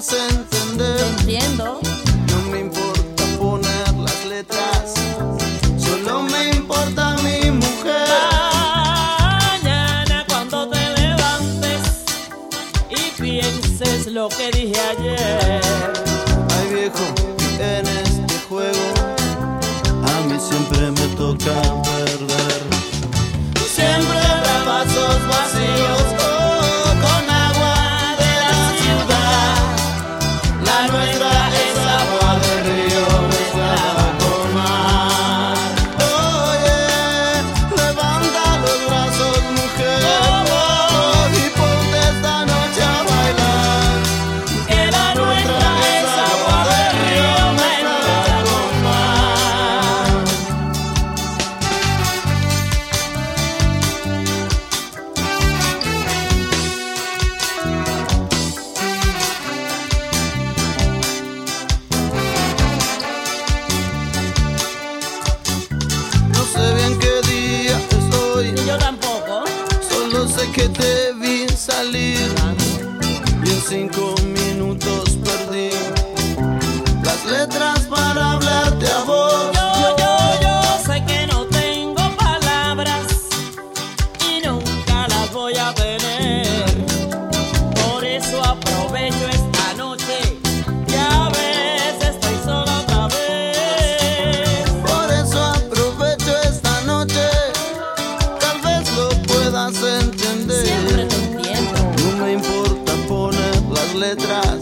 puedas entender. Entiendo. No me importa poner las letras, solo me importa mi mujer. Mañana cuando te levantes y pienses lo que dije ayer. Ay viejo, en este juego a mí siempre me toca perder. Siempre habrá vasos vacíos con agua de la ciudad. La nuestra es agua de río mezclada con mar. Oye, levanta los brazos, mujer, y ponte esta noche a bailar. Que la nuestra es agua de río mezclada con mar. No sé bien qué día es hoy, Ni yo tampoco. solo sé que te vi salir y en 5 minutos perdí las letras para hablarte a vos. Yo sé que no tengo palabras y nunca las voy a tener. Por eso aprovecho esta noche y a veces estoy sola otra vez. Por eso aprovecho esta noche, tal vez lo puedas entender. Siempre te entiendo. No me importa poner las letras,